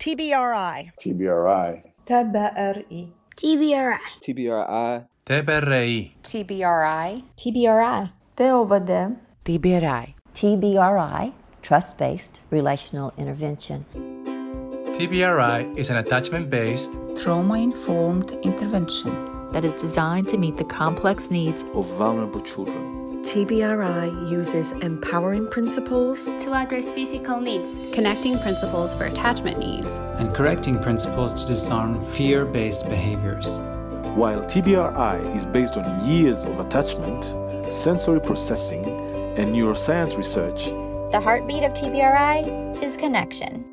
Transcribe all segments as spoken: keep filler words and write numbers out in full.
T B R I. T B R I. T B R I. T B R I. T B R I. T B R I. T B R I. T B R I. T O V D. T B R I. T B R I, Trust-Based Relational Intervention. T B R I is an attachment-based, trauma-informed intervention that is designed to meet the complex needs of vulnerable children. T B R I uses empowering principles to address physical needs, connecting principles for attachment needs, and correcting principles to disarm fear-based behaviors. While T B R I is based on years of attachment, sensory processing, and neuroscience research, the heartbeat of T B R I is connection.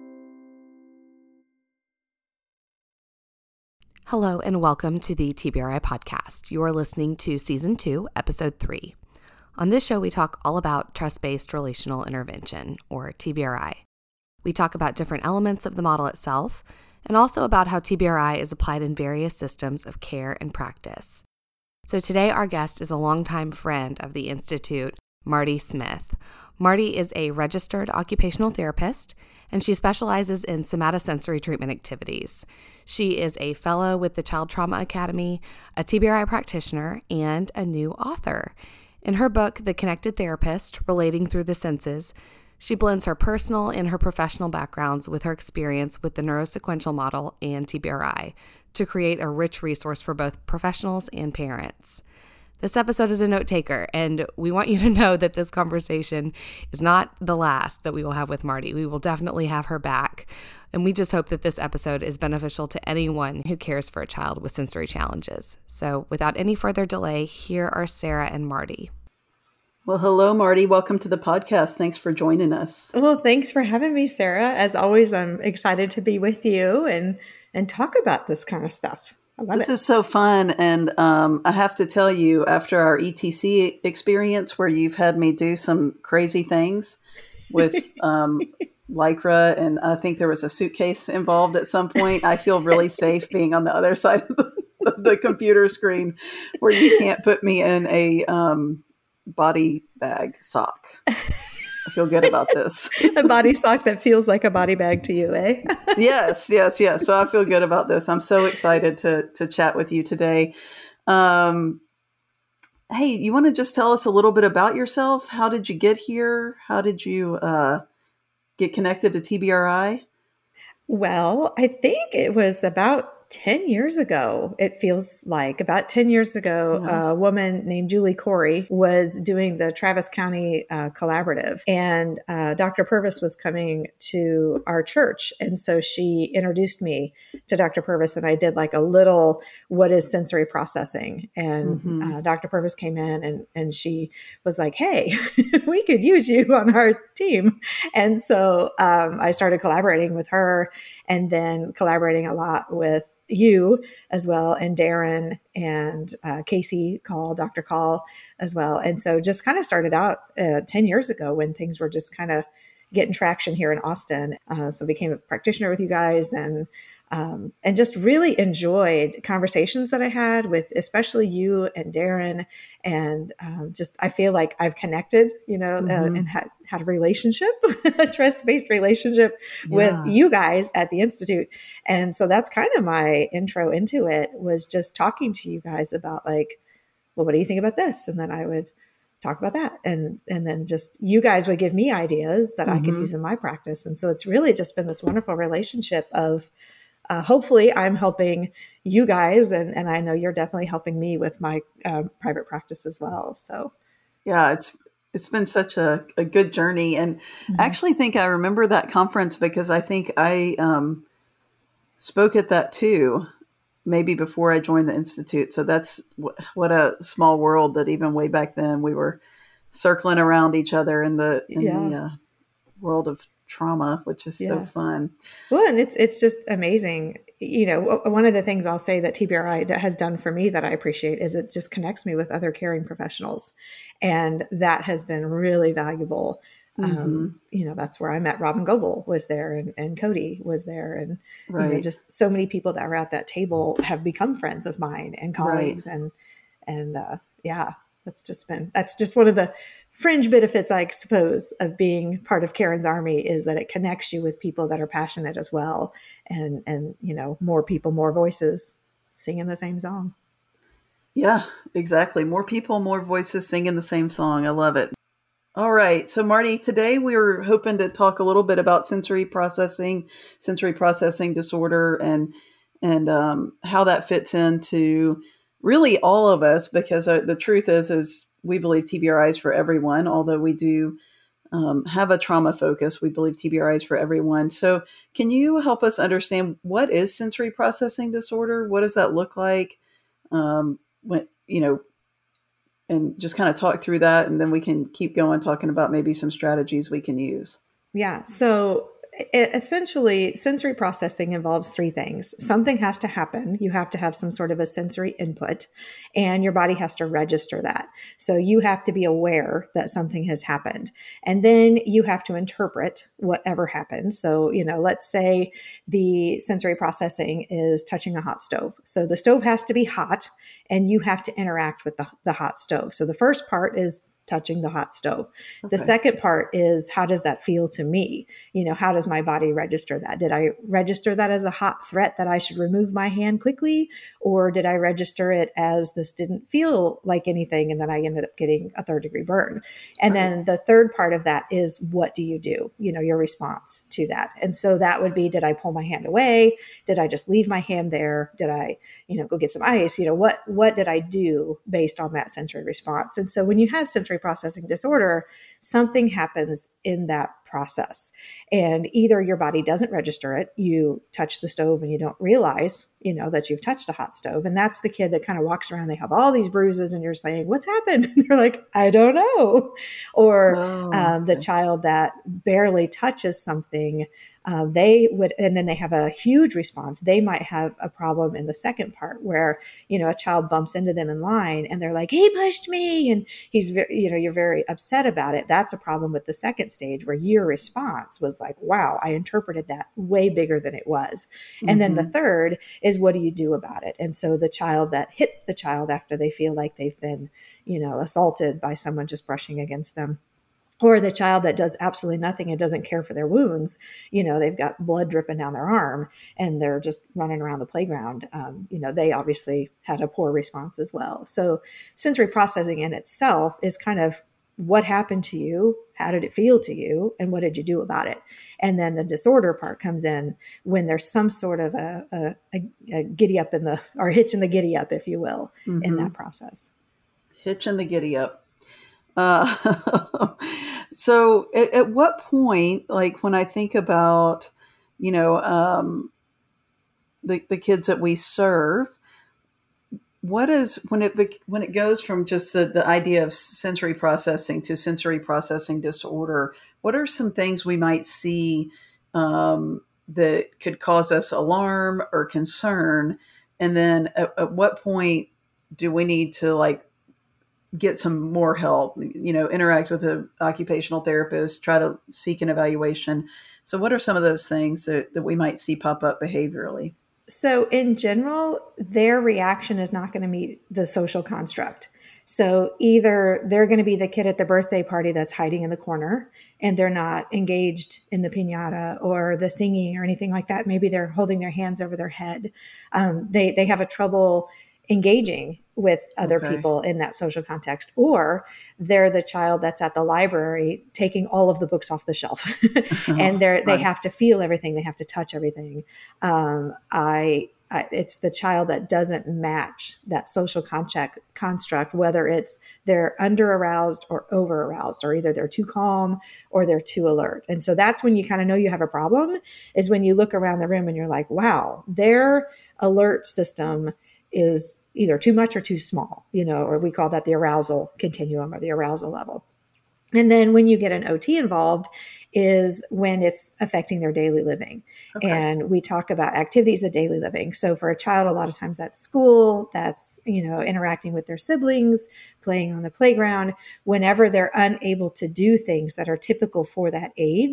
Hello and welcome to the T B R I podcast. You are listening to Season two, Episode three. On this show, we talk all about trust-based relational intervention, or T B R I. We talk about different elements of the model itself, and also about how T B R I is applied in various systems of care and practice. So today, our guest is a longtime friend of the Institute, Marty Smith. Marty is a registered occupational therapist, and she specializes in somatosensory treatment activities. She is a fellow with the Child Trauma Academy, a T B R I practitioner, and a new author. In her book, The Connected Therapist, Relating Through the Senses, she blends her personal and her professional backgrounds with her experience with the neurosequential model and T B R I to create a rich resource for both professionals and parents. This episode is a note taker, and we want you to know that this conversation is not the last that we will have with Marty. We will definitely have her back, and we just hope that this episode is beneficial to anyone who cares for a child with sensory challenges. So without any further delay, here are Sarah and Marty. Well, hello, Marty. Welcome to the podcast. Thanks for joining us. Well, thanks for having me, Sarah. As always, I'm excited to be with you and, and talk about this kind of stuff. I love this it. is so fun. And um, I have to tell you, after our E T C experience where you've had me do some crazy things with um, Lycra, and I think there was a suitcase involved at some point, I feel really safe being on the other side of the, the computer screen where you can't put me in a um, body bag sock. I feel good about this. A body sock that feels like a body bag to you, eh? Yes, yes, yes. So I feel good about this. I'm so excited to to chat with you today. Um, hey, you want to just tell us a little bit about yourself? How did you get here? How did you uh, get connected to T B R I? Well, I think it was about ten years ago, it feels like. About ten years ago, mm-hmm. a woman named Julie Corey was doing the Travis County uh, Collaborative, and uh, Doctor Purvis was coming to our church. And so she introduced me to Doctor Purvis, and I did like a little, what is sensory processing? And mm-hmm. uh, Doctor Purvis came in and, and she was like, hey, we could use you on our team. And so um, I started collaborating with her, and then collaborating a lot with you as well, and Darren and uh, Casey Call, Doctor Call as well. And so just kind of started out uh, ten years ago when things were just kind of getting traction here in Austin. Uh, so became a practitioner with you guys, and um, and just really enjoyed conversations that I had with especially you and Darren. And um, just, I feel like I've connected, you know, mm-hmm. uh, and had, had a relationship, a trust-based relationship yeah. with you guys at the Institute. And so that's kind of my intro into it, was just talking to you guys about like, well, what do you think about this? And then I would talk about that. And, and then just, you guys would give me ideas that mm-hmm. I could use in my practice. And so it's really just been this wonderful relationship of, Uh, hopefully I'm helping you guys, and, and I know you're definitely helping me with my uh, private practice as well. So, yeah, it's it's been such a, a good journey. And mm-hmm. I actually think I remember that conference because I think I um, spoke at that too, maybe before I joined the Institute. So that's w- what a small world that even way back then we were circling around each other in the, in yeah. the uh, world of trauma, which is yeah. so fun. Well, and it's it's just amazing. You know, one of the things I'll say that T B R I has done for me that I appreciate is it just connects me with other caring professionals. And that has been really valuable. Mm-hmm. Um, you know, that's where I met Robin Goebel was there, and, and Cody was there. And right. you know, just so many people that were at that table have become friends of mine and colleagues. Right. And, and uh, yeah, that's just been, that's just one of the fringe benefits, I suppose, of being part of Karen's Army is that it connects you with people that are passionate as well. And, and, you know, more people, more voices singing the same song. Yeah, exactly. More people, more voices singing the same song. I love it. All right. So Marty, today we were hoping to talk a little bit about sensory processing, sensory processing disorder, and, and um, how that fits into really all of us, because uh, the truth is, is we believe T B R I is for everyone, although we do um, have a trauma focus. We believe T B R I is for everyone. So can you help us understand what is sensory processing disorder? What does that look like? Um, when, you know, and just kind of talk through that, and then we can keep going talking about maybe some strategies we can use. Yeah. So it, essentially, sensory processing involves three things. Something has to happen. You have to have some sort of a sensory input, and your body has to register that. So you have to be aware that something has happened. And then you have to interpret whatever happened. So, you know, let's say the sensory processing is touching a hot stove. So the stove has to be hot, and you have to interact with the, the hot stove. So the first part is touching the hot stove. Okay. The second part is, how does that feel to me? You know, how does my body register that? Did I register that as a hot threat that I should remove my hand quickly? Or did I register it as this didn't feel like anything, and then I ended up getting a third degree burn? And right. then the third part of that is, what do you do? You know, your response to that. And so that would be, did I pull my hand away? Did I just leave my hand there? Did I, you know, go get some ice? You know, what, what did I do based on that sensory response? And so when you have sensory processing disorder, something happens in that process, and either your body doesn't register it, you touch the stove and you don't realize, you know, that you've touched a hot stove. And that's the kid that kind of walks around, they have all these bruises, and you're saying, what's happened? And they're like, I don't know. Or oh, um, the okay. child that barely touches something, uh, they would, and then they have a huge response. They might have a problem in the second part where, you know, a child bumps into them in line and they're like, he pushed me. And he's, very, you know, you're very upset about it. That's a problem with the second stage, where your response was like, wow, I interpreted that way bigger than it was. Mm-hmm. And then the third is, what do you do about it? And so the child that hits the child after they feel like they've been, you know, assaulted by someone just brushing against them, or the child that does absolutely nothing and doesn't care for their wounds, you know, they've got blood dripping down their arm and they're just running around the playground. Um, you know, they obviously had a poor response as well. So sensory processing in itself is kind of, what happened to you? How did it feel to you? And what did you do about it? And then the disorder part comes in when there's some sort of a, a, a, a giddy up in the, or hitch in the giddy up, if you will, mm-hmm. in that process. Hitch in the giddy up. Uh, so at, at what point, like when I think about, you know, um, the, the kids that we serve, what is, when it when it goes from just the, the idea of sensory processing to sensory processing disorder, what are some things we might see um, that could cause us alarm or concern? And then at, at what point do we need to like get some more help, you know, interact with an occupational therapist, try to seek an evaluation? So what are some of those things that, that we might see pop up behaviorally? So in general, their reaction is not going to meet the social construct. So either they're going to be the kid at the birthday party that's hiding in the corner and they're not engaged in the piñata or the singing or anything like that. Maybe they're holding their hands over their head. Um, they, they have a trouble engaging with other okay. people in that social context, or they're the child that's at the library taking all of the books off the shelf and they're, they have to feel everything. They have to touch everything. Um, I, I, it's the child that doesn't match that social construct, construct, whether it's they're under aroused or over aroused, or either they're too calm or they're too alert. And so that's when you kind of know you have a problem, is when you look around the room and you're like, wow, their alert system is either too much or too small, you know, or we call that the arousal continuum or the arousal level. And then when you get an O T involved is when it's affecting their daily living. Okay. And we talk about activities of daily living. So for a child, a lot of times that's school, that's, you know, interacting with their siblings, playing on the playground. Whenever they're unable to do things that are typical for that age,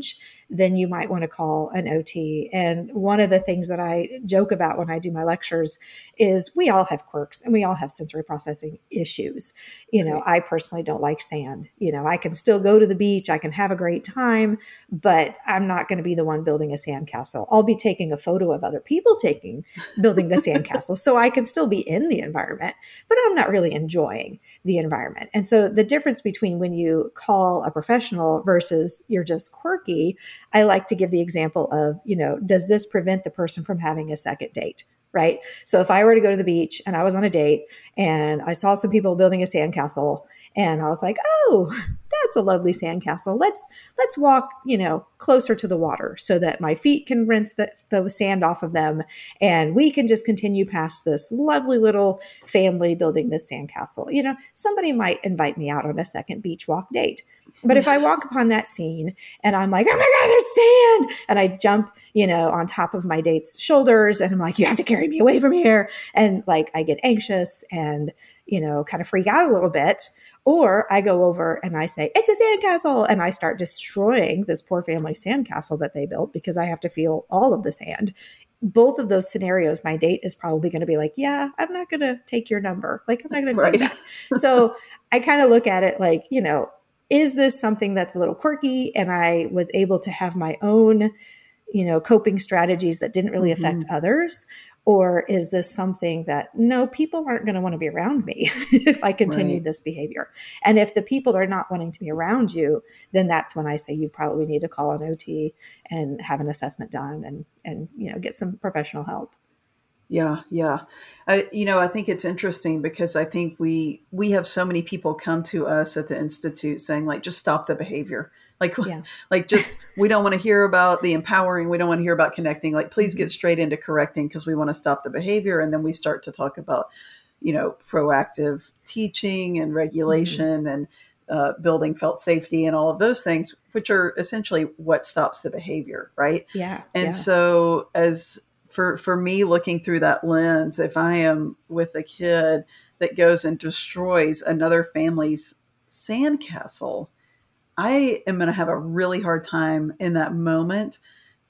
then you might want to call an O T. And one of the things that I joke about when I do my lectures is we all have quirks and we all have sensory processing issues. You know, I personally don't like sand. You know, I can still go to the beach, I can have a great time, but I'm not going to be the one building a sandcastle. I'll be taking a photo of other people taking, building the sandcastle. So I can still be in the environment, but I'm not really enjoying the environment. And so the difference between when you call a professional versus you're just quirky, I like to give the example of, you know, does this prevent the person from having a second date? Right? So if I were to go to the beach and I was on a date and I saw some people building a sandcastle and I was like, oh, that's a lovely sandcastle. Let's, let's walk, you know, closer to the water so that my feet can rinse the, the sand off of them. And we can just continue past this lovely little family building this sandcastle. You know, somebody might invite me out on a second beach walk date. But if I walk upon that scene and I'm like, oh my God, there's sand. And I jump, you know, on top of my date's shoulders and I'm like, you have to carry me away from here. And like, I get anxious and, you know, kind of freak out a little bit. Or I go over and I say, it's a sandcastle. And I start destroying this poor family's sandcastle that they built because I have to feel all of the sand. Both of those scenarios, my date is probably going to be like, yeah, I'm not going to take your number. Like, I'm not going to right. do that. So I kind of look at it like, you know, is this something that's a little quirky? And I was able to have my own, you know, coping strategies that didn't really affect mm-hmm. others? Or is this something that, no, people aren't going to want to be around me if I continue right. this behavior? And if the people are not wanting to be around you, then that's when I say you probably need to call an O T and have an assessment done and, and, you know, get some professional help. Yeah. Yeah. I, you know, I think it's interesting because I think we, we have so many people come to us at the Institute saying like, just stop the behavior. Like, yeah. like just, we don't want to hear about the empowering. We don't want to hear about connecting. Like, please mm-hmm. get straight into correcting because we want to stop the behavior. And then we start to talk about, you know, proactive teaching and regulation mm-hmm. and uh, building felt safety and all of those things, which are essentially what stops the behavior. Right. Yeah. And yeah. so as, For for me, looking through that lens, if I am with a kid that goes and destroys another family's sandcastle, I am going to have a really hard time in that moment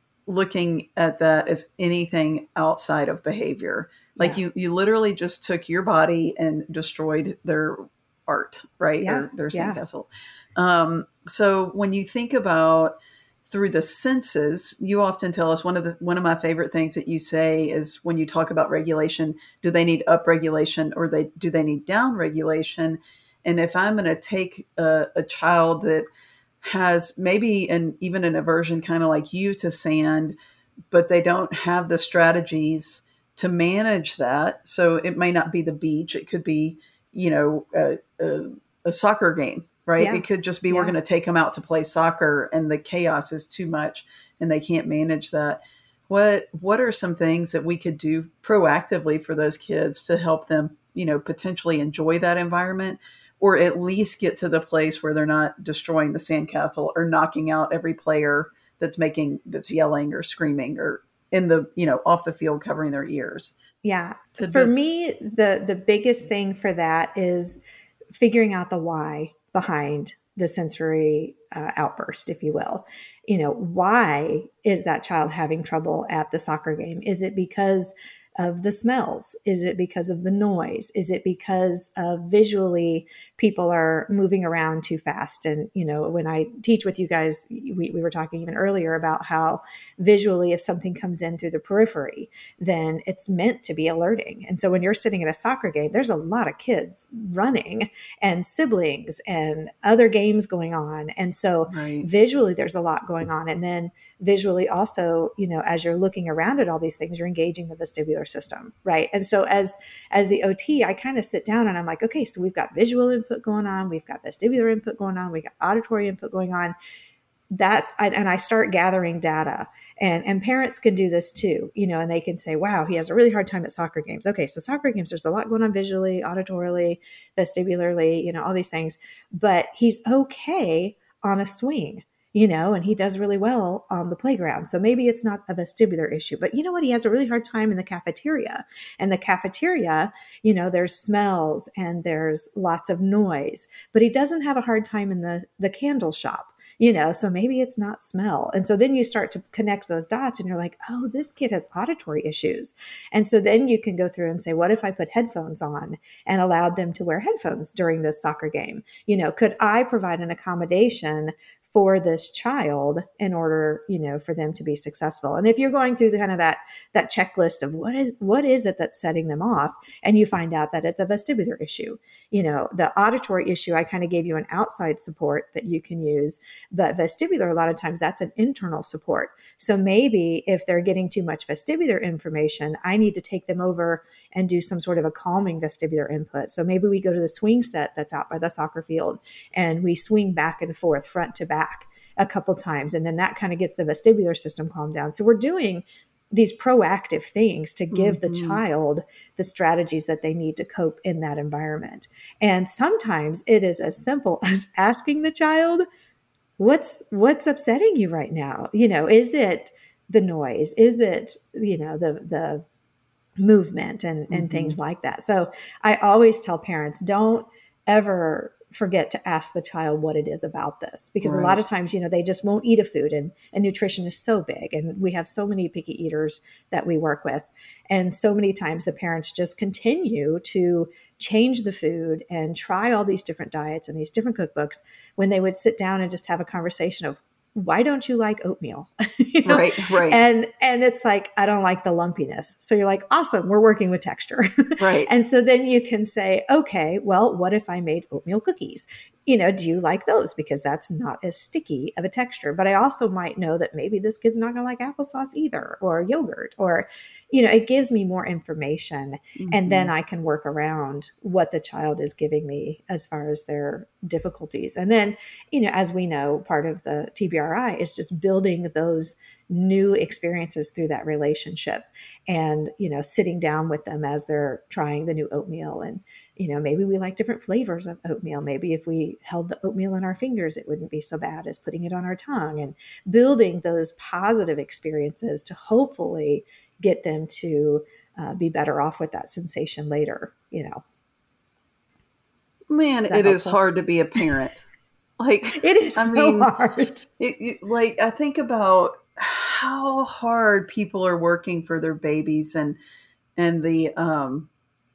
looking at that as anything outside of behavior. Like yeah. you, you literally just took your body and destroyed their art, right? Yeah. Their, their yeah. sandcastle. Um, so when you think about through the senses, you often tell us one of the one of my favorite things that you say is when you talk about regulation, do they need up regulation or they do they need down regulation? And if I'm going to take a, a child that has maybe an even an aversion kind of like you to sand, but they don't have the strategies to manage that. So it may not be the beach. It could be, you know, a, a, a soccer game. Right. Yeah. It could just be, yeah. we're going to take them out to play soccer and the chaos is too much and they can't manage that. What, what are some things that we could do proactively for those kids to help them, you know, potentially enjoy that environment or at least get to the place where they're not destroying the sandcastle or knocking out every player that's making, that's yelling or screaming or in the, you know, off the field covering their ears? Yeah. For me, the, the biggest thing for that is figuring out the why behind the sensory uh, outburst, if you will. You know, why is that child having trouble at the soccer game? Is it because of the smells? Is it because of the noise? Is it because of visually people are moving around too fast? And, you know, when I teach with you guys, we, we were talking even earlier about how visually, if something comes in through the periphery, then it's meant to be alerting. And so when you're sitting at a soccer game, there's a lot of kids running and siblings and other games going on. And so right. visually, there's a lot going on. And then visually also, you know, as you're looking around at all these things, you're engaging the vestibular system, right? And so as as the O T, I kind of sit down and I'm like, okay, so we've got visual input going on, we've got vestibular input going on, we got auditory input going on. That's and I start gathering data, and and parents can do this too, you know, and they can say, wow, he has a really hard time at soccer games. Okay, so soccer games, there's a lot going on visually, auditorily, vestibularly, you know, all these things, but he's okay on a swing. You know, and he does really well on the playground. So maybe it's not a vestibular issue, but you know what? He has a really hard time in the cafeteria. And the cafeteria, you know, there's smells and there's lots of noise, but he doesn't have a hard time in the, the candle shop. you know, so maybe it's not smell. And so then you start to connect those dots and you're like, oh, this kid has auditory issues. And so then you can go through and say, what if I put headphones on and allowed them to wear headphones during this soccer game? You know, could I provide an accommodation for this child in order, you know, for them to be successful? And if you're going through the kind of that, that checklist of what is, what is it that's setting them off, and you find out that it's a vestibular issue, you know, the auditory issue, I kind of gave you an outside support that you can use, but vestibular, a lot of times that's an internal support. So maybe if they're getting too much vestibular information, I need to take them over and do some sort of a calming vestibular input. So maybe we go to the swing set that's out by the soccer field and we swing back and forth, front to back a couple times. And then that kind of gets the vestibular system calmed down. So we're doing these proactive things to give mm-hmm. the child the strategies that they need to cope in that environment. And sometimes it is as simple as asking the child, what's, what's upsetting you right now? You know, is it the noise? Is it, you know, the, the movement and, and mm-hmm. things like that? So I always tell parents, don't ever forget to ask the child what it is about this, because right. a lot of times, you know, they just won't eat a food, and, and nutrition is so big. And we have so many picky eaters that we work with. And so many times the parents just continue to change the food and try all these different diets and these different cookbooks when they would sit down and just have a conversation of, why don't you like oatmeal? you know? Right, right. And and it's like, I don't like the lumpiness. So you're like, awesome, we're working with texture. Right. And so then you can say, okay, well, what if I made oatmeal cookies? You know, do you like those? Because that's not as sticky of a texture. But I also might know that maybe this kid's not going to like applesauce either, or yogurt, or, you know, it gives me more information. Mm-hmm. And then I can work around what the child is giving me as far as their difficulties. And then, you know, as we know, part of the T B R I is just building those new experiences through that relationship, and, you know, sitting down with them as they're trying the new oatmeal. And, you know, maybe we like different flavors of oatmeal. Maybe if we held the oatmeal in our fingers, it wouldn't be so bad as putting it on our tongue, and building those positive experiences to hopefully get them to uh, be better off with that sensation later, you know. Man, is it helpful? Is hard to be a parent. Like, it is I so mean, hard. It, it, like, I think about how hard people are working for their babies, and, and the, um,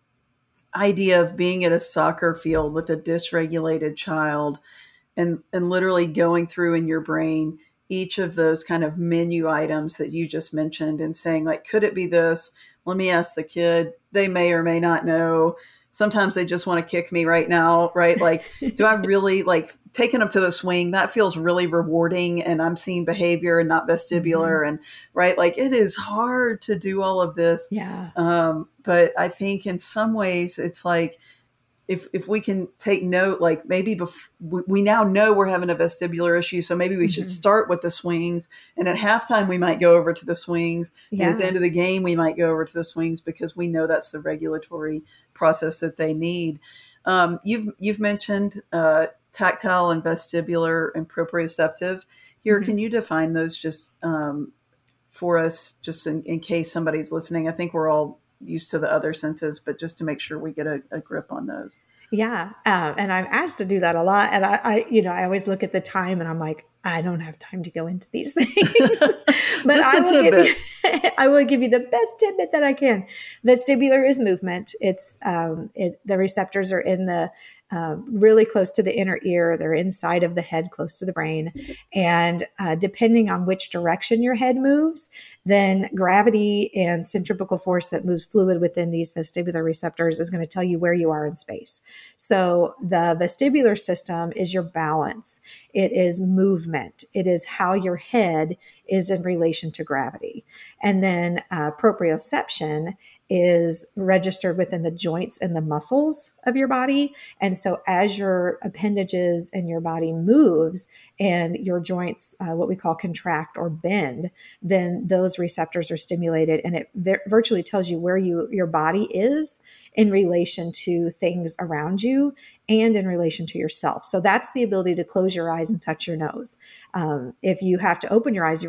idea of being at a soccer field with a dysregulated child, and, and literally going through in your brain each of those kind of menu items that you just mentioned, and saying, like, could it be this? Let me ask the kid. They may or may not know. Sometimes they just want to kick me right now, right? Like, do I really, like, taking them to the swing? That feels really rewarding, and I'm seeing behavior and not vestibular, mm-hmm. and right, like, it is hard to do all of this. Yeah. Um, but I think in some ways it's like, if if we can take note, like, maybe bef- we, we now know we're having a vestibular issue, so maybe we mm-hmm. should start with the swings, and at halftime we might go over to the swings, yeah. and at the end of the game we might go over to the swings, because we know that's the regulatory process that they need. Um, you've you've mentioned uh, tactile and vestibular and proprioceptive. Here, mm-hmm. can you define those just um, for us, just in, in case somebody's listening? I think we're all used to the other senses, but just to make sure we get a, a grip on those. Yeah. Um, and I'm asked to do that a lot. And I, I, you know, I always look at the time and I'm like, I don't have time to go into these things, but I will, give you, I will give you the best tidbit that I can. Vestibular is movement. It's, um, it, the receptors are in the, uh, really close to the inner ear. They're inside of the head, close to the brain. And uh, depending on which direction your head moves, then gravity and centrifugal force that moves fluid within these vestibular receptors is going to tell you where you are in space. So the vestibular system is your balance. It is movement. It is how your head is in relation to gravity. And then uh, proprioception is registered within the joints and the muscles of your body. And so as your appendages and your body moves and your joints, uh, what we call contract or bend, then those receptors are stimulated, and it v- virtually tells you where you your body is in relation to things around you and in relation to yourself. So that's the ability to close your eyes and touch your nose. Um, if you have to open your eyes, you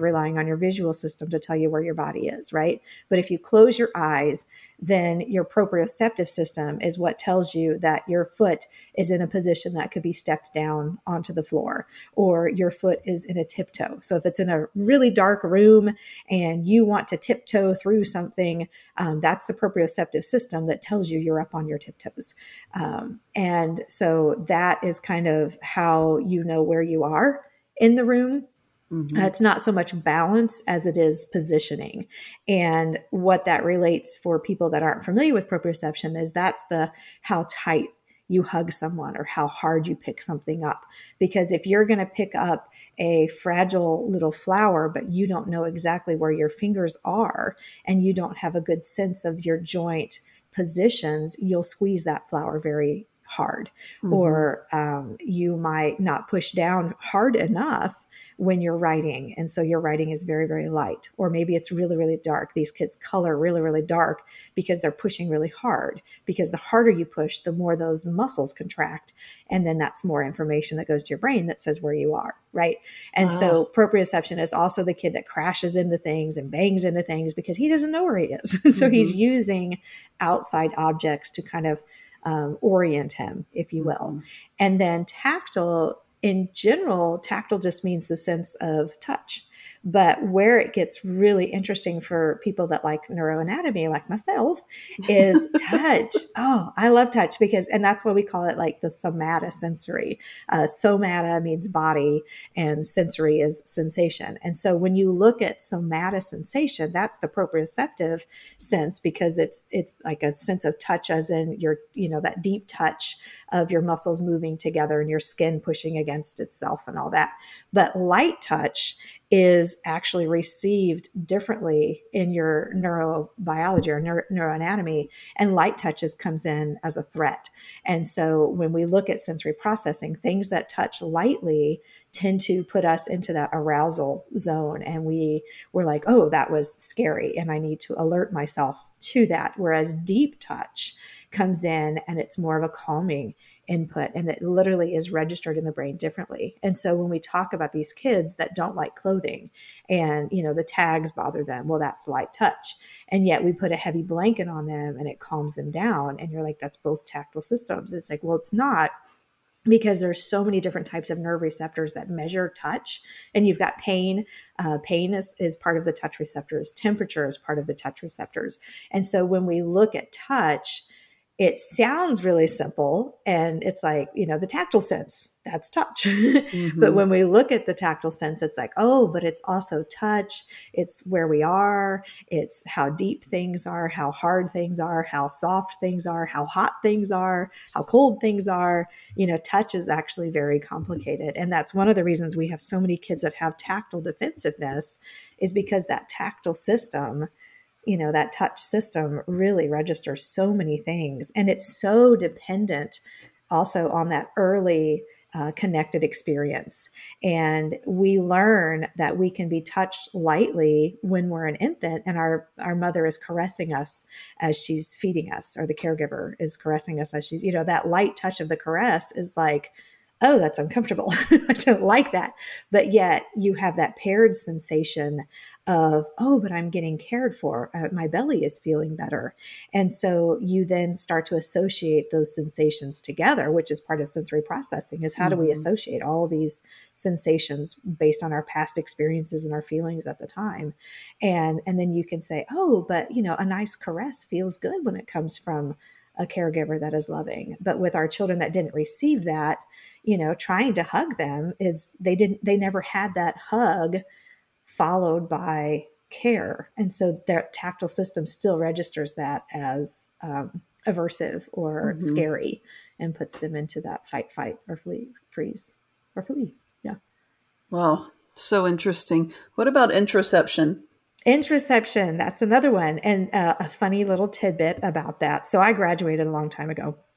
relying on your visual system to tell you where your body is, right? But if you close your eyes, then your proprioceptive system is what tells you that your foot is in a position that could be stepped down onto the floor, or your foot is in a tiptoe. So if it's in a really dark room and you want to tiptoe through something, um, that's the proprioceptive system that tells you you're up on your tiptoes. Um, and so that is kind of how you know where you are in the room. Mm-hmm. Uh, it's not so much balance as it is positioning. And what that relates for people that aren't familiar with proprioception is that's the how tight you hug someone or how hard you pick something up. Because if you're going to pick up a fragile little flower, but you don't know exactly where your fingers are and you don't have a good sense of your joint positions, you'll squeeze that flower very hard. Mm-hmm. Or um, you might not push down hard enough when you're writing. And so your writing is very, very light. Or maybe it's really, really dark. These kids color really, really dark because they're pushing really hard. Because the harder you push, the more those muscles contract. And then that's more information that goes to your brain that says where you are, right? And wow. So proprioception is also the kid that crashes into things and bangs into things because he doesn't know where he is. so mm-hmm. he's using outside objects to kind of um, orient him, if you will. Mm-hmm. And then tactile, in general, tactile just means the sense of touch. But where it gets really interesting for people that like neuroanatomy, like myself, is touch. Oh, I love touch because, and that's why we call it like the somatosensory. Uh, somata means body and sensory is sensation. And so when you look at somatosensation, that's the proprioceptive sense because it's it's like a sense of touch as in your, you know, that deep touch of your muscles moving together and your skin pushing against itself and all that. But light touch is actually received differently in your neurobiology or neuro- neuroanatomy, and light touches comes in as a threat. And so when we look at sensory processing, things that touch lightly tend to put us into that arousal zone. And we were like, oh, that was scary. And I need to alert myself to that. Whereas deep touch comes in and it's more of a calming input, and it literally is registered in the brain differently. And so when we talk about these kids that don't like clothing and, you know, the tags bother them, well, that's light touch. And yet we put a heavy blanket on them and it calms them down. And you're like, that's both tactile systems. It's like, well, it's not, because there's so many different types of nerve receptors that measure touch. And you've got pain. Uh, pain is, is part of the touch receptors. Temperature is part of the touch receptors. And so when we look at touch, it sounds really simple, and it's like, you know, the tactile sense, that's touch. Mm-hmm. But when we look at the tactile sense, it's like, oh, but it's also touch. It's where we are. It's how deep things are, how hard things are, how soft things are, how hot things are, how cold things are. You know, touch is actually very complicated. And that's one of the reasons we have so many kids that have tactile defensiveness, is because that tactile system, you know, that touch system really registers so many things. And it's so dependent also on that early uh, connected experience. And we learn that we can be touched lightly when we're an infant and our, our mother is caressing us as she's feeding us, or the caregiver is caressing us as she's, you know, that light touch of the caress is like, oh, that's uncomfortable. I don't like that. But yet you have that paired sensation of, oh, but I'm getting cared for. Uh, my belly is feeling better. And so you then start to associate those sensations together, which is part of sensory processing, is how mm-hmm. do we associate all these sensations based on our past experiences and our feelings at the time. And, and then you can say, oh, but, you know, a nice caress feels good when it comes from a caregiver that is loving. But with our children that didn't receive that, you know, trying to hug them is they didn't, they never had that hug followed by care. And so their tactile system still registers that as um, aversive or mm-hmm. scary, and puts them into that fight, fight, or flee, freeze, or flee. Yeah. Wow. So interesting. What about interoception? Interoception, that's another one. And uh, a funny little tidbit about that. So I graduated a long time ago.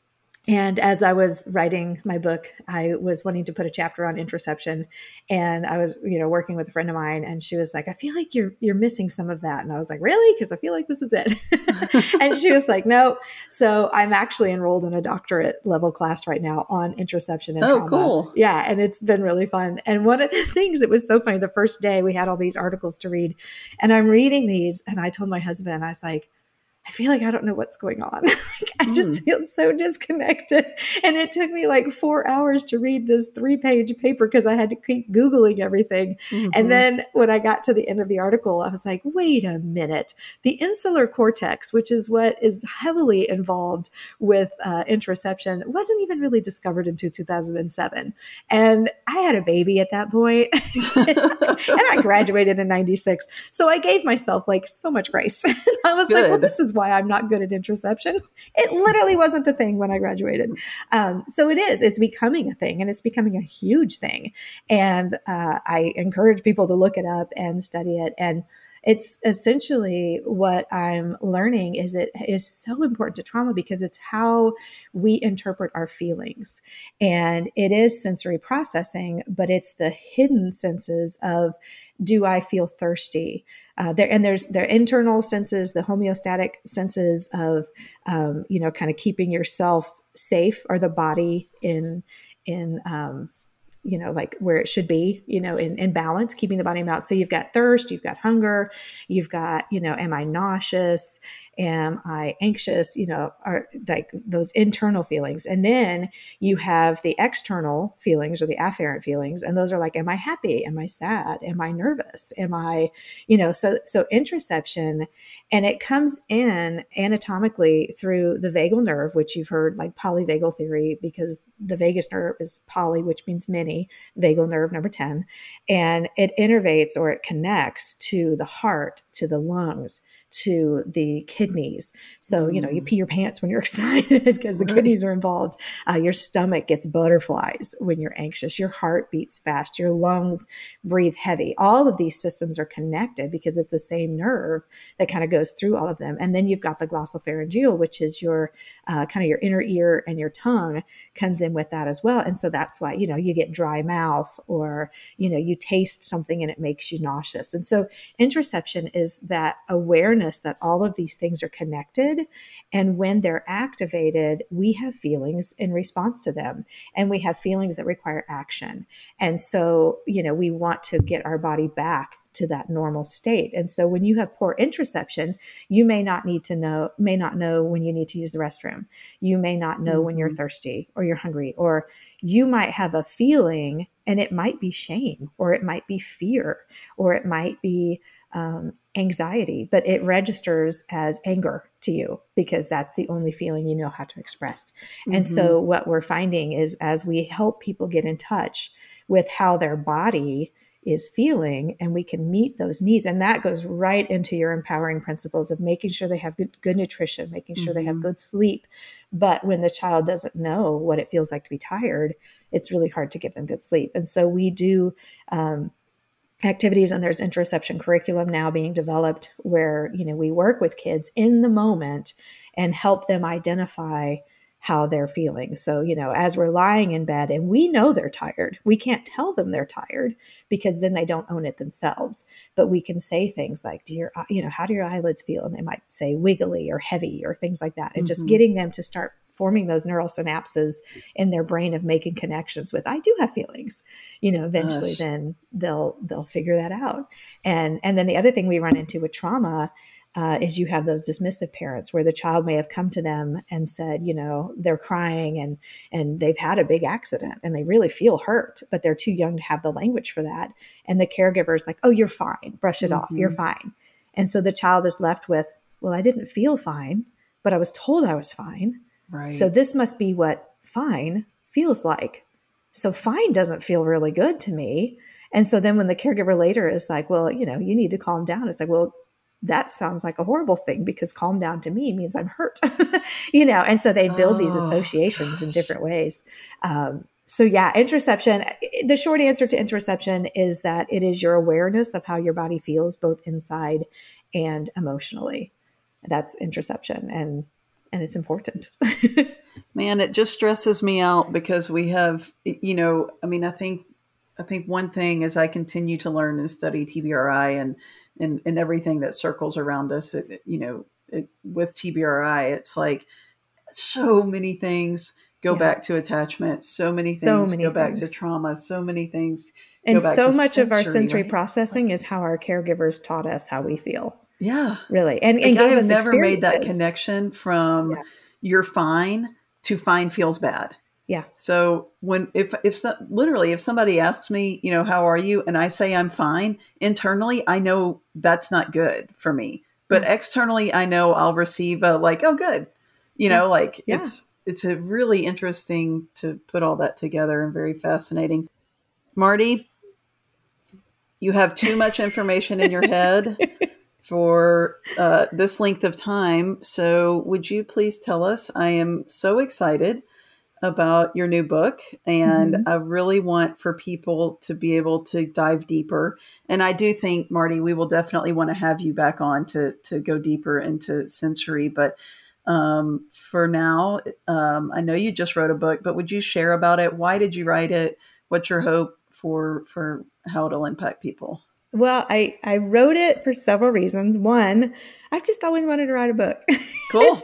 And as I was writing my book, I was wanting to put a chapter on interoception, and I was, you know, working with a friend of mine, and she was like, I feel like you're, you're missing some of that. And I was like, really? Because I feel like this is it. And she was like, no. So I'm actually enrolled in a doctorate level class right now on interoception and oh, trauma. cool. Yeah. And it's been really fun. And one of the things that was so funny, the first day we had all these articles to read, and I'm reading these, and I told my husband, I was like, I feel like I don't know what's going on. Like, I just mm. feel so disconnected. And it took me like four hours to read this three page paper because I had to keep Googling everything. Mm-hmm. And then when I got to the end of the article, I was like, wait a minute. The insular cortex, which is what is heavily involved with uh, interoception, wasn't even really discovered until two thousand seven. And I had a baby at that point. And I graduated in ninety-six. So I gave myself like so much grace. I was Good. like, well, this is why I'm not good at interoception. It literally wasn't a thing when I graduated. Um, so it is, it's becoming a thing, and it's becoming a huge thing. And uh, I encourage people to look it up and study it. And it's essentially what I'm learning is it is so important to trauma because it's how we interpret our feelings. And it is sensory processing, but it's the hidden senses of, do I feel thirsty? Uh, there and there's their internal senses, the homeostatic senses of, um, you know, kind of keeping yourself safe, or the body in, in, um, you know, like where it should be, you know, in, in balance, keeping the body in balance. So you've got thirst, you've got hunger, you've got, you know, am I nauseous? Am I anxious? You know, are like those internal feelings. And then you have the external feelings, or the afferent feelings. And those are like, am I happy? Am I sad? Am I nervous? Am I, you know, so, so interoception, and it comes in anatomically through the vagal nerve, which you've heard like polyvagal theory, because the vagus nerve is poly, which means many, vagal nerve number ten. And it innervates, or it connects to the heart, to the lungs, to the kidneys. So, you know, you pee your pants when you're excited because the right. kidneys are involved. Uh, your stomach gets butterflies when you're anxious. Your heart beats fast. Your lungs breathe heavy. All of these systems are connected because it's the same nerve that kind of goes through all of them. And then you've got the glossopharyngeal, which is your uh, kind of your inner ear, and your tongue comes in with that as well. And so that's why, you know, you get dry mouth, or, you know, you taste something and it makes you nauseous. And so interoception is that awareness that all of these things are connected. And when they're activated, we have feelings in response to them, and we have feelings that require action. And so, you know, we want to get our body back to that normal state. And so when you have poor interoception, you may not need to know, may not know when you need to use the restroom. You may not know mm-hmm. when you're thirsty or you're hungry, or you might have a feeling, and it might be shame, or it might be fear, or it might be um, anxiety, but it registers as anger to you because that's the only feeling you know how to express. Mm-hmm. And so what we're finding is, as we help people get in touch with how their body is feeling, and we can meet those needs. And that goes right into your empowering principles of making sure they have good, good nutrition, making sure mm-hmm. they have good sleep. But when the child doesn't know what it feels like to be tired, it's really hard to give them good sleep. And so we do um, activities, and there's interoception curriculum now being developed where, you know, we work with kids in the moment and help them identify how they're feeling. So, you know, as we're lying in bed and we know they're tired, we can't tell them they're tired because then they don't own it themselves. But we can say things like, do your, you know, how do your eyelids feel? And they might say wiggly or heavy or things like that. And mm-hmm. just getting them to start forming those neural synapses in their brain of making connections with, I do have feelings, you know, eventually Gosh. then they'll, they'll figure that out. And, and then the other thing we run into with trauma Uh, is you have those dismissive parents where the child may have come to them and said, you know, they're crying and and they've had a big accident and they really feel hurt, but they're too young to have the language for that. And the caregiver is like, oh, you're fine. Brush it mm-hmm. off. You're fine. And so the child is left with, well, I didn't feel fine, but I was told I was fine. Right. So this must be what fine feels like. So fine doesn't feel really good to me. And so then when the caregiver later is like, well, you know, you need to calm down. It's like, well, that sounds like a horrible thing because calm down to me means I'm hurt, you know? And so they build oh, these associations gosh. in different ways. Um, so yeah, interoception, the short answer to interoception is that it is your awareness of how your body feels both inside and emotionally. That's interoception. And and it's important. Man, it just stresses me out because we have, you know, I mean, I think, I think one thing as I continue to learn and study T B R I and, and, and everything that circles around us, it, you know, it, with T B R I, it's like so many things go yeah. back to attachment. So many things so many go things. back to trauma. So many things. And go back so to much sensory, of our sensory right? processing is how our caregivers taught us how we feel. Yeah. Really. And, and like gave I have us never made that experiences. connection from yeah. you're fine to fine feels bad. Yeah. So when, if, if so, literally, if somebody asks me, you know, how are you? And I say I'm fine, internally, I know that's not good for me. But yeah. externally, I know I'll receive a like, oh, good. You know, yeah. like yeah. it's, it's a really interesting to put all that together and very fascinating. Marty, you have too much information in your head for uh, this length of time. So would you please tell us? I am so excited about your new book, and mm-hmm. I really want for people to be able to dive deeper. And I do think, Marty, we will definitely want to have you back on to to go deeper into sensory. But um, for now, um, I know you just wrote a book, but would you share about it? Why did you write it? What's your hope for for how it'll impact people? Well, I, I wrote it for several reasons. One, I've just always wanted to write a book. Cool.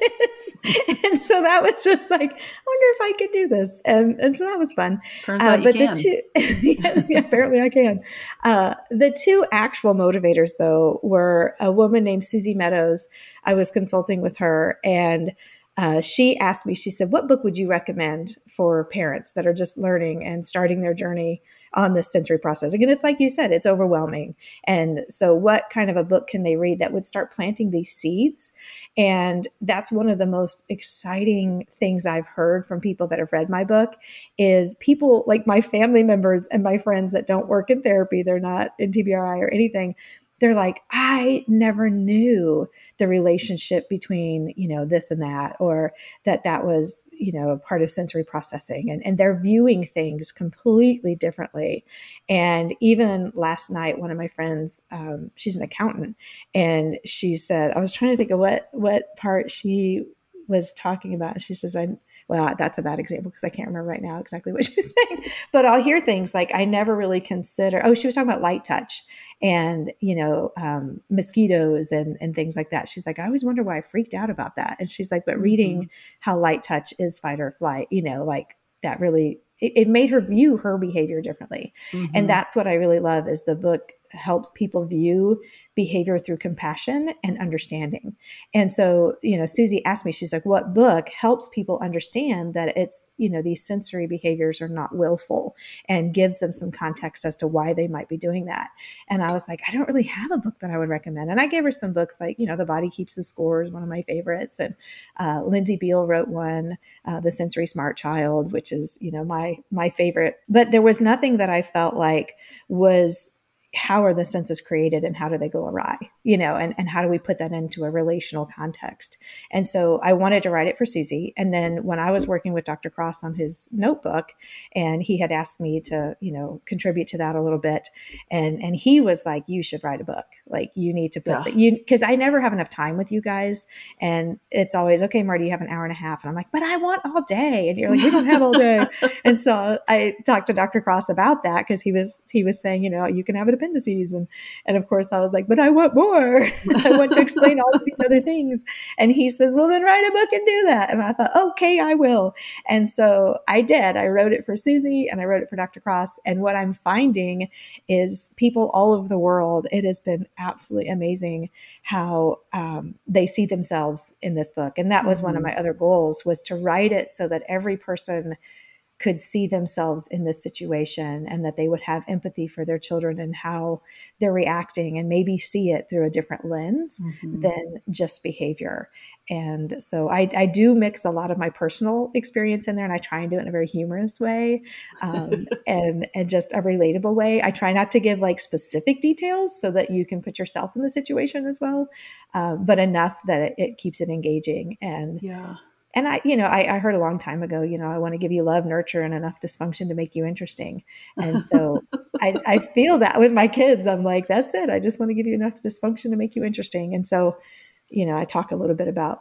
And so that was just like, I wonder if I could do this. And, and so that was fun. Turns out uh, you but can. The two, yeah, yeah, apparently I can. Uh, the two actual motivators, though, were a woman named Susie Meadows. I was consulting with her, and uh, she asked me, she said, what book would you recommend for parents that are just learning and starting their journey on this sensory processing? And it's like you said, it's overwhelming. And so what kind of a book can they read that would start planting these seeds? And that's one of the most exciting things I've heard from people that have read my book is people like my family members and my friends that don't work in therapy. They're not in T B R I or anything. They're like, I never knew the relationship between, you know, this and that, or that that was, you know, a part of sensory processing, and, and they're viewing things completely differently. And even last night, one of my friends, um, she's an accountant, and she said, I was trying to think of what, what part she was talking about. And she says, I, well, that's a bad example because I can't remember right now exactly what she was saying, but I'll hear things like I never really consider, oh, she was talking about light touch and, you know, um, mosquitoes and, and things like that. She's like, I always wonder why I freaked out about that. And she's like, but reading mm-hmm. how light touch is fight or flight, you know, like that really, it, it made her view her behavior differently. Mm-hmm. And that's what I really love is the book helps people view behavior through compassion and understanding. And so, you know, Susie asked me, she's like, what book helps people understand that it's, you know, these sensory behaviors are not willful, and gives them some context as to why they might be doing that. And I was like, I don't really have a book that I would recommend. And I gave her some books like, you know, The Body Keeps the Score is one of my favorites. And uh, Lindsay Beal wrote one, uh, The Sensory Smart Child, which is, you know, my, my favorite. But there was nothing that I felt like was, how are the senses created and how do they go awry, you know, and, and how do we put that into a relational context? And so I wanted to write it for Susie. And then when I was working with Doctor Cross on his notebook, and he had asked me to, you know, contribute to that a little bit. And, and he was like, you should write a book. Like you need to put yeah. the, you, cause I never have enough time with you guys. And it's always, okay, Marty, you have an hour and a half. And I'm like, but I want all day. And you're like, we don't have all day. And so I talked to Doctor Cross about that. Cause he was, he was saying, you know, you can have it appendices. And, and of course I was like, but I want more. I want to explain all of these other things. And he says, well, then write a book and do that. And I thought, okay, I will. And so I did. I wrote it for Susie and I wrote it for Doctor Cross. And what I'm finding is people all over the world, it has been absolutely amazing how um, they see themselves in this book. And that was mm-hmm. one of my other goals, was to write it so that every person could see themselves in this situation, and that they would have empathy for their children and how they're reacting, and maybe see it through a different lens mm-hmm. than just behavior. And so I, I do mix a lot of my personal experience in there, and I try and do it in a very humorous way um, and, and just a relatable way. I try not to give like specific details so that you can put yourself in the situation as well, uh, but enough that it, it keeps it engaging. And yeah. And I, you know, I, I heard a long time ago, you know, I want to give you love, nurture, and enough dysfunction to make you interesting. And so I, I feel that with my kids. I'm like, that's it. I just want to give you enough dysfunction to make you interesting. And so, you know, I talk a little bit about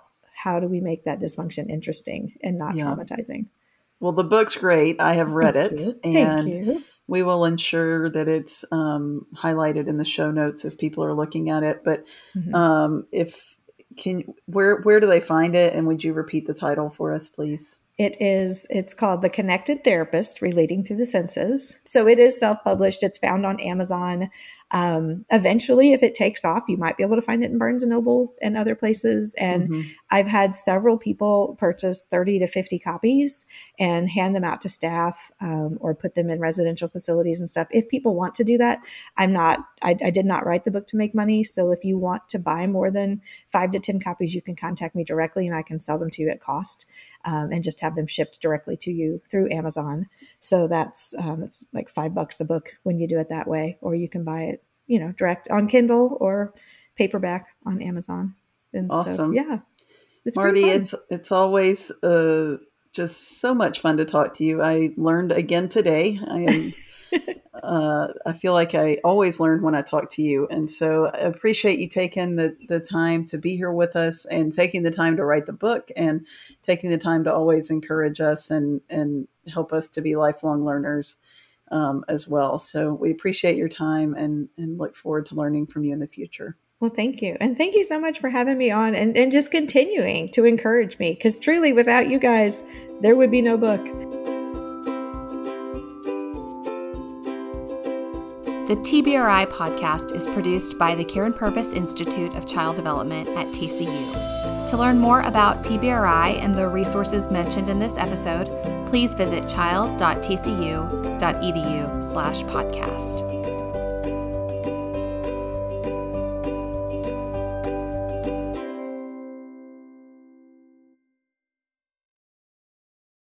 how do we make that dysfunction interesting and not yeah. traumatizing? Well, the book's great. I have read Thank it. You. And Thank you. We will ensure that it's um, highlighted in the show notes if people are looking at it. But mm-hmm. um, if can, where where do they find it? And would you repeat the title for us, please? It is, it's called The Connected Therapist, Relating Through the Senses. So it is self-published. It's found on Amazon. Um, eventually, if it takes off, you might be able to find it in Barnes and Noble and other places. And mm-hmm. I've had several people purchase thirty to fifty copies and hand them out to staff um, or put them in residential facilities and stuff. If people want to do that, I'm not, I, I did not write the book to make money. So if you want to buy more than five to ten copies, you can contact me directly and I can sell them to you at cost. Um, and just have them shipped directly to you through Amazon. So that's, um, it's like five bucks a book when you do it that way, or you can buy it, you know, direct on Kindle or paperback on Amazon. And awesome. So, yeah. It's Marty, it's, it's always uh, just so much fun to talk to you. I learned again today. I am, uh, I feel like I always learn when I talk to you. And so I appreciate you taking the, the time to be here with us and taking the time to write the book and taking the time to always encourage us and, and help us to be lifelong learners um, as well. So we appreciate your time and, and look forward to learning from you in the future. Well, thank you. And thank you so much for having me on and, and just continuing to encourage me, because truly without you guys, there would be no book. The T B R I podcast is produced by the Care and Purpose Institute of Child Development at T C U. To learn more about T B R I and the resources mentioned in this episode, please visit child dot t c u dot e d u slash podcast.